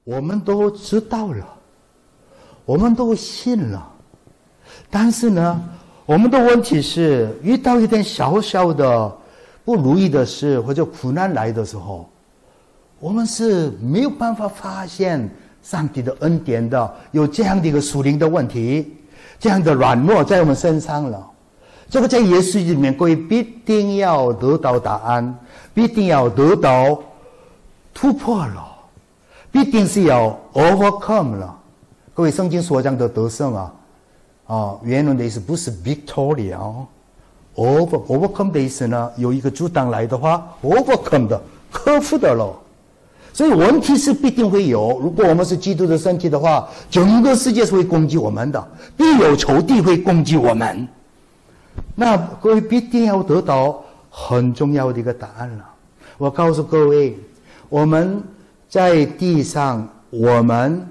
我们都知道了，我们都信了，但是呢，我们的问题是遇到一点小小的不如意的事或者苦难来的时候，我们是没有办法发现上帝的恩典的，有这样的一个属灵的问题，这样的软弱在我们身上了。这个在耶稣里面，各位必定要得到答案，必定要得到突破了，必定是要 overcome 了。各位圣经所讲的得胜原文的意思不是 victory overcome 的意思呢，有一个阻挡来的话 overcome 的克服的了。所以问题是必定会有，如果我们是基督的身体的话，整个世界是会攻击我们的，必有仇敌会攻击我们。那各位必定要得到很重要的一个答案了。我告诉各位，我们在地上，我们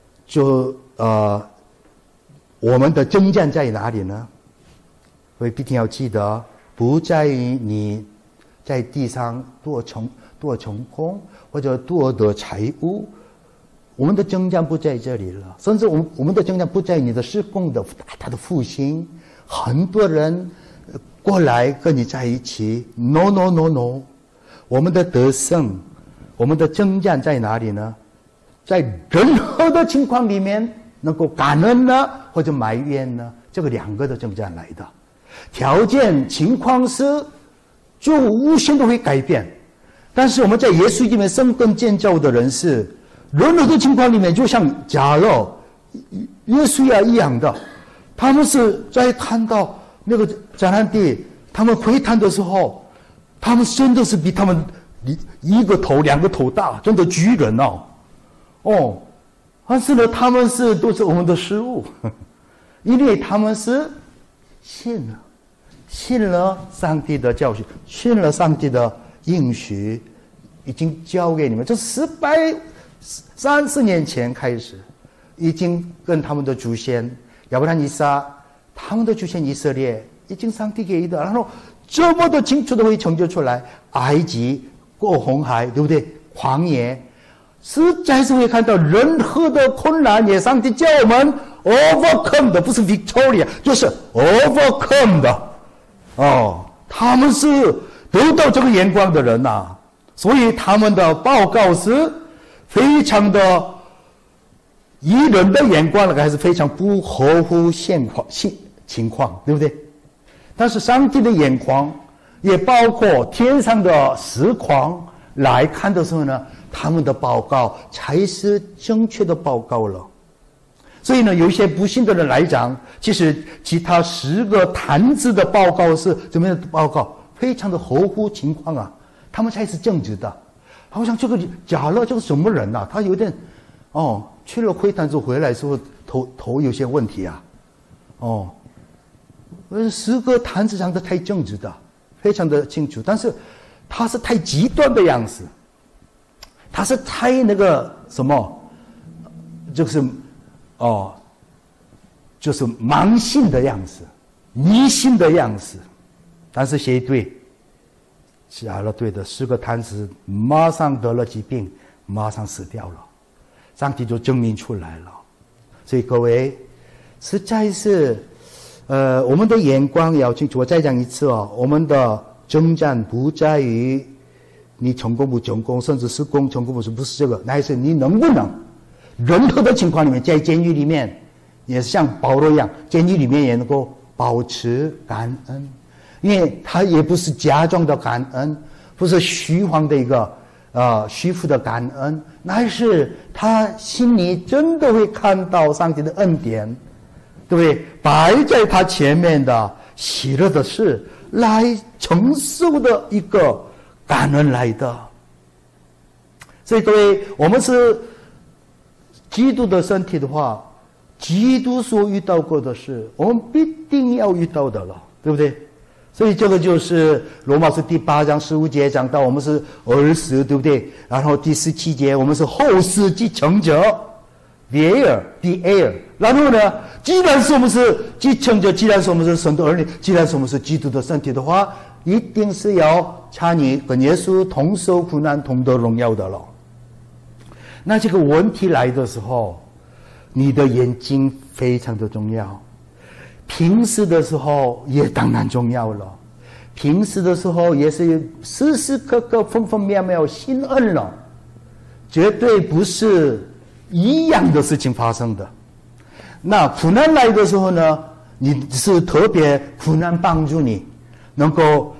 的征战在哪里呢？各位必定要记得，不在于你在地上多成功或者多得财物，我们的征战不在这里了。甚至我们的征战不在你的事工的他的复兴，很多人过来跟你在一起。No， 我们的得胜，我们的征战在哪里呢？在任何的情况里面，能够感恩呢，或者埋怨呢，这个两个的征战来的。条件情况是就无限都会改变，但是我们在耶稣里面生根建造的人是任何的情况里面，就像假若耶稣一样的，他们是在看到那个迦南地他们窥探的时候，他们真的是比他们一个头两个头大，真的巨人但是呢，他们都是我们的失误，因为他们是信了上帝的教训，信了上帝的应许，已经交给你们。这430年前开始，已经跟他们的祖先亚伯拉罕、以撒，他们的祖先以色列，已经上帝给的，然后这么的清楚的会成就出来。埃及过红海，对不对？旷野，实在是会看到任何的困难，也上帝叫我们 overcome 的，不是 victory， 就是 overcome 的。他们是得到这个眼光的人所以他们的报告是非常的以人的眼光还是非常不合乎情况，对不对？但是上帝的眼光也包括天上的实况来看的时候呢，他们的报告才是正确的报告了。所以呢，有一些不信的人来讲，其实其他10个坛子的报告是怎么样的报告，非常的合乎情况他们才是正直的。好像这个假了，这个什么人他有点去了窥探之后回来之后头有些问题10个坛子上的太正直的，非常的清楚，但是他是太极端的样子，他是太那个什么，就是盲信的样子，迷信的样子。但是谁对？假了对的，10个坛子马上得了疾病，马上死掉了，上帝就证明出来了。所以各位，实在是我们的眼光要清楚。我再讲一次我们的征战不在于你成功不成功，甚至是成功不是这个，乃是你能不能任何的情况里面，在监狱里面也是像保罗一样，监狱里面也能够保持感恩，因为他也不是假装的感恩，不是虚晃的一个虚浮的感恩，乃是他心里真的会看到上帝的恩典，对不对？摆在他前面的喜乐的事来承受的一个感恩来的。所以各位，我们是基督的身体的话，基督所遇到过的事，我们必定要遇到的了，对不对？所以这个就是罗马书第8章15节讲到我们是儿子，对不对？然后第17节我们是后世继承者 the heir。 然后呢，既然是我们是继承者，既然是我们是神的儿女，既然是我们是基督的身体的话，一定是要参与跟耶稣同受苦难同得荣耀的了。 那这个问题来的时候，你的眼睛非常的重要。平时的时候也当然重要了，平时的时候也是时时刻刻分分秒秒心恩了，绝对不是一样的事情发生的。那苦难来的时候呢，你是特别苦难帮助你能够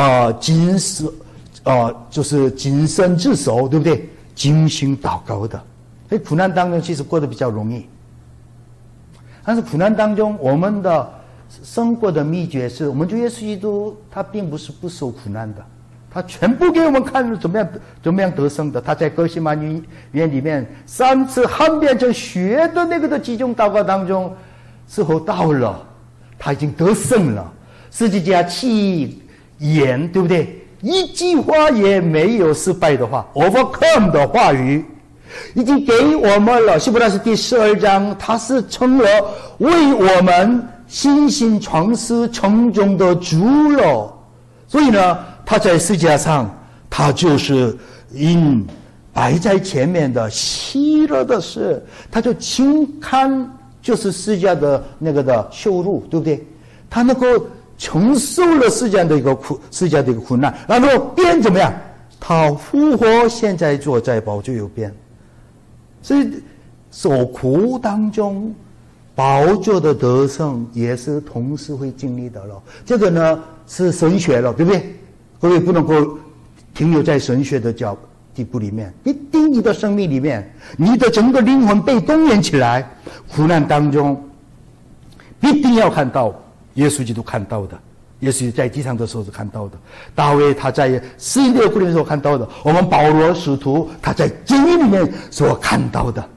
就是谨慎自守，对不对？精心祷告的，所以苦难当中其实过得比较容易。但是苦难当中，我们的生活的秘诀是，我们主耶稣基督他并不是不受苦难的，他全部给我们看怎么样得胜的。他在哥西玛尼园里面3次汗变成血的那个的集中祷告当中，时候到了，他已经得胜了。十字架七言，对不对？一句话也没有失败的话 ，overcome 的话语。已经给我们了，希伯来书第12章，他是成了为我们信心创始成终的主了。所以呢，他在十字架上，他就是因摆在前面的喜乐的事，他就轻看就是十字架的那个的羞辱，对不对？他能够承受了十字架的一个苦难，然后便怎么样？他复活，现在坐在宝座右边。所以受苦当中宝座的得胜也是同时会经历的了。这个呢是神学了，对不对？各位不能够停留在神学的地步里面，一定你的生命里面，你的整个灵魂被动员起来，苦难当中必定要看到耶稣基督看到的，耶稣在地上的时候是看到的，大卫他在死荫的苦里所看到的，我们保罗使徒他在监狱里面所看到的。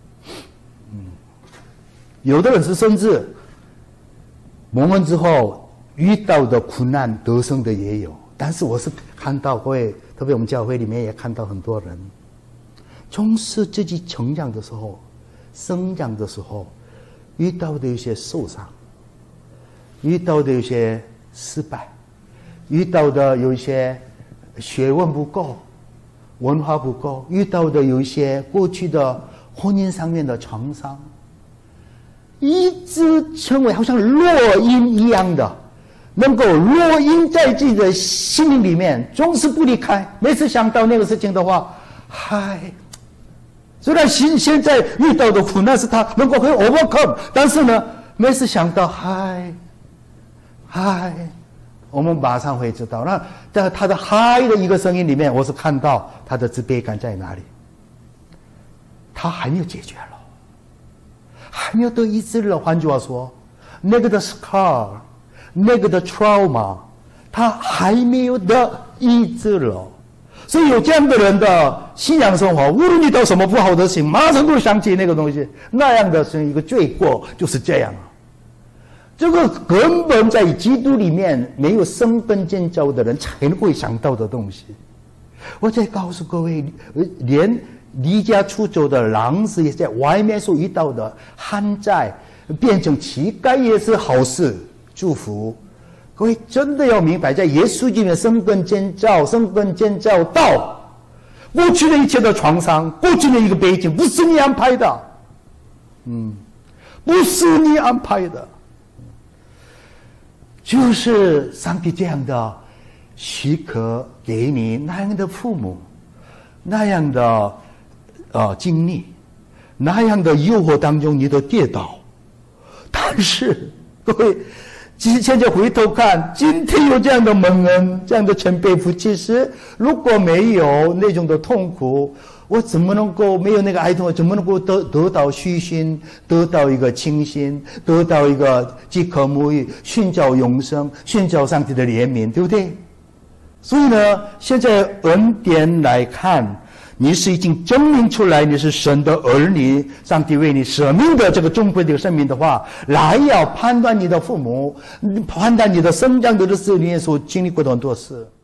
有的人是甚至蒙恩之后遇到的苦难得胜的也有，但是我是看到各位，特别我们教会里面也看到很多人，从事自己成长的时候、生长的时候，遇到的一些受伤，遇到的一些失败，遇到的有一些学问不够、文化不够，遇到的有一些过去的婚姻上面的创伤，一直成为好像烙印一样的，能够烙印在自己的心灵里面，总是不离开。每次想到那个事情的话，虽然现在遇到的苦难是他能够会 overcome， 但是呢，每次想到我们马上会知道。那在他的的一个声音里面，我是看到他的自卑感在哪里。他还没有解决了，还没有得医治了。换句话说，那个的 scar， 那个的 trauma， 他还没有得医治了。所以有这样的人的信仰生活，无论遇到什么不好的事情，马上都想起那个东西，那样的是一个罪过，就是这样。这个根本在基督里面没有生根建造的人才会想到的东西。我再告诉各位，连离家出走的狼子也在外面所遇到的旱灾变成乞丐也是好事，祝福。各位真的要明白，在耶稣里面生根建造到过去的一切的创伤，过去的一个背景不是你安排的，不是你安排的，就是上帝这样的许可给你那样的父母，那样的经历，那样的诱惑当中你的跌倒。但是各位现在回头看，今天有这样的蒙恩，这样的全备父，其实如果没有那种的痛苦，我怎么能够没有那个哀痛，怎么能够得到虚心，得到一个清心，得到一个饥渴沐浴，寻找永生，寻找上帝的怜悯，对不对？所以呢，现在恩典来看，你是已经证明出来你是神的儿女，上帝为你舍命的这个尊贵的生命的话，来要判断你的父母，判断你的生长的日子里面所经历过的很多事。